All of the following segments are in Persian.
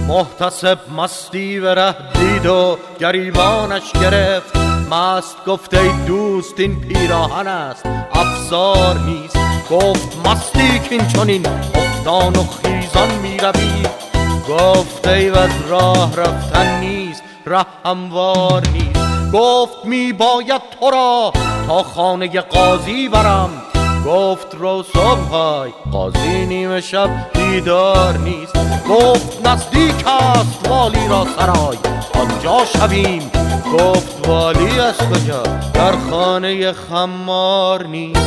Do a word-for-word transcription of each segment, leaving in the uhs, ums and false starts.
محتسب مستی و ره دید و گریبانش گرفت. مست گفت ای دوست این پیراهن است افسار نیست. گفت مستی کین چنین افتان و خیزان می روی. گفت ای وز راه رفتن نیست ره هموار نیست. گفت می باید تو را تا خانه قاضی برم. گفت رو صبحای قاضی نیمه شب دیدار نیست. گفت نزدیک است والی را سرای آنجا شویم. گفت والی از کجا در خانه خمار نیست.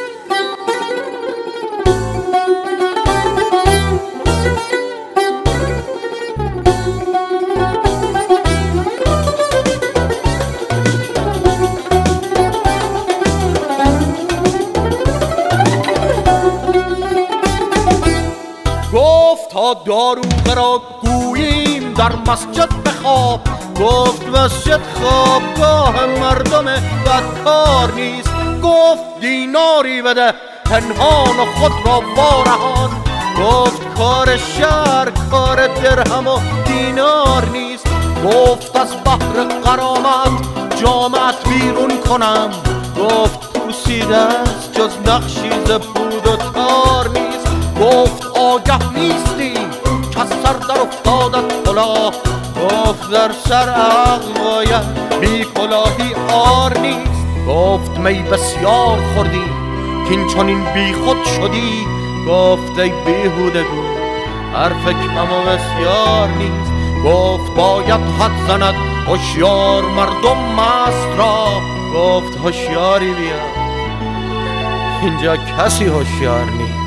گفت تا داروغه را گوییم در مسجد بخواب. گفت مسجد خوابگاه مردم بدکار نیست. گفت دیناری بده پنهان و خود را وارهان. گفت کار شهر کار درهم و دینار نیست. گفت از بحر غرامت جامت بیرون کنم. گفت پوسیده است جز نقشی ز پود و تار نیست. گفت آگه نیستیم که سر در افتادت کلاه. گفت در سر عقل باید بی کلاهی آر نیست. گفت می بسیار خوردی کین چنین بی خود شدی. گفت ای بیهودگو حرف کم و بسیار نیست. گفت باید حد زند هوشیار مردم مست را. گفت هوشیاری بیا اینجا کسی هوشیار نیست.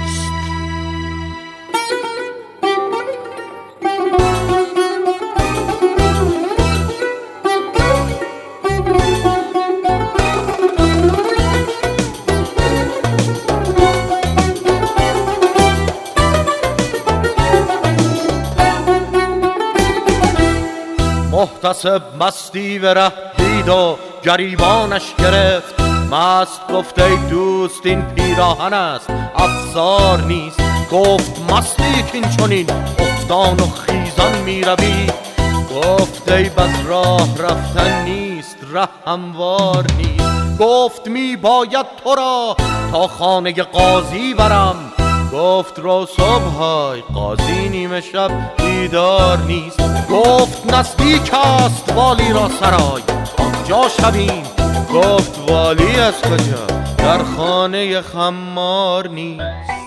محتسب مستی و ره دید و گریبانش گرفت. مست گفت ای دوست این پیراهن است افسار نیست. گفت مستی کین چنین افتان و خیزان می روی. گفت ای بس راه رفتن نیست ره هموار نیست. گفت می باید تو را تا خانه قاضی برم. گفت رو صبحای قاضی نیمه شب دیدار نیست. گفت نزدیک است والی را سرای آنجا شویم. گفت والی از کجا در خانه خمار نیست.